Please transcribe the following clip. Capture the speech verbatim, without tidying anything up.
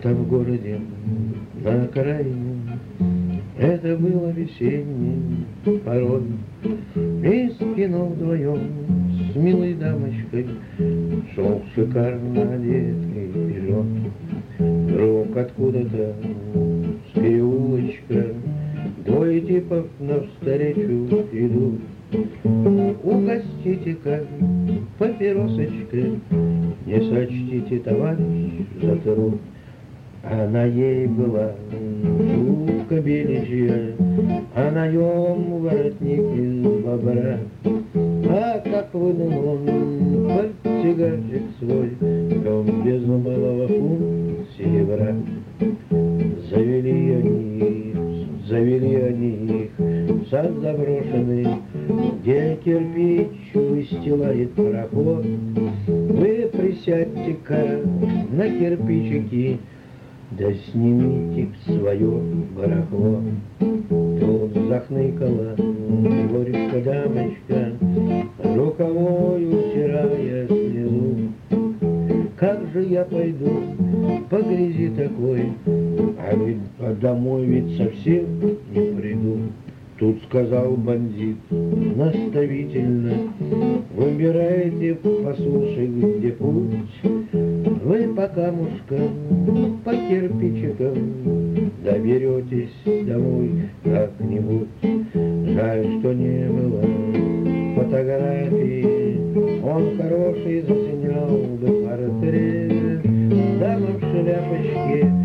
Как-то в городе на окраине, это было весенней порой, и спину вдвоем с милой дамочкой шел шикарно одетый пижон. Вдруг откуда-то с переулочка двое типов навстречу идут. Угостите-ка папиросочкой, не сочтите, товарищ, за труд. Она ей была шубка беличья, а наем воротник из бобра. А как вынул он портсигарчик свой, дом без малого фунт серебра. Завели они их, завели они их в сад заброшенный, где кирпич выстилает проход. Вы присядьте-ка на кирпичики, да снимите свое барахло. Тут захныкала горько дамочка, рукавой утирая слезу. Как же я пойду по грязи такой, а ведь а домой ведь совсем не приду. Тут сказал бандит наставительно: выбирайте по суше, где путь. Вы по камушкам, по кирпичикам доберетесь домой как-нибудь. Жаль, что не было фотографии, он хороший заснял бы портрет. Дама в шляпочке